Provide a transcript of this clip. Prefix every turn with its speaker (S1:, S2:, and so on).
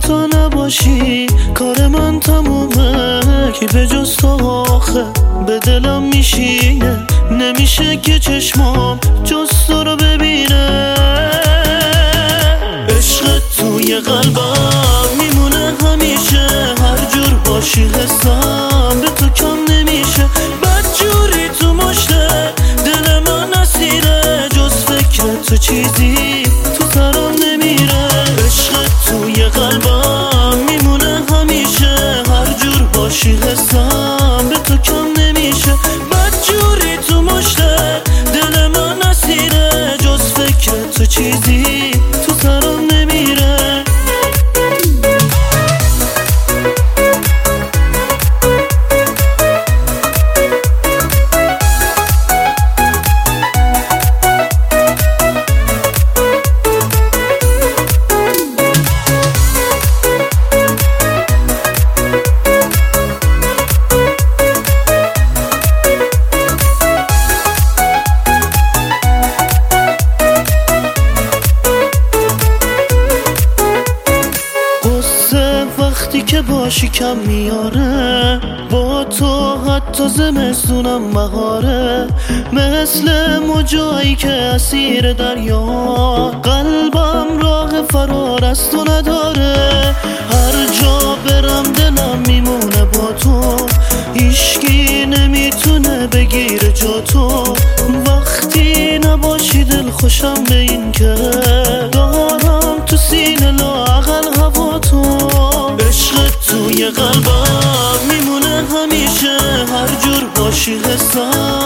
S1: تو نباشی کار من تمومه. کی به جز تو آخه به دلم میشینه، نمیشه که چشمام جز تو رو ببینه. عشق توی قلبم میمونه همیشه، هر جور باشی حسم به تو کم نمیشه. بد جوری تو مشته دل من اسیره، جز فکر تو چیزی تو سرم نمیره. عشق توی قلبم میمونه همیشه، هر جور باشی حسم به تو کم نمیشه. بد جوری تو مشته دل من اسیره، جز فکر تو چیزی تو سرم نمیره. وقتی که باشی کم میاره، با تو حتی زمستونم بهاره. مثل موجایی که اسیر دریا، قلبم راه فرار از تو نداره. هر جا برم دلم میمونه با تو، هیچکی نمیتونه بگیره جا تو. وقتی نباشی دل خوشم به این که دارم تو سینه لااقل هوا تو. عشق توی قلبم میمونه همیشه، هر جور باشی حسم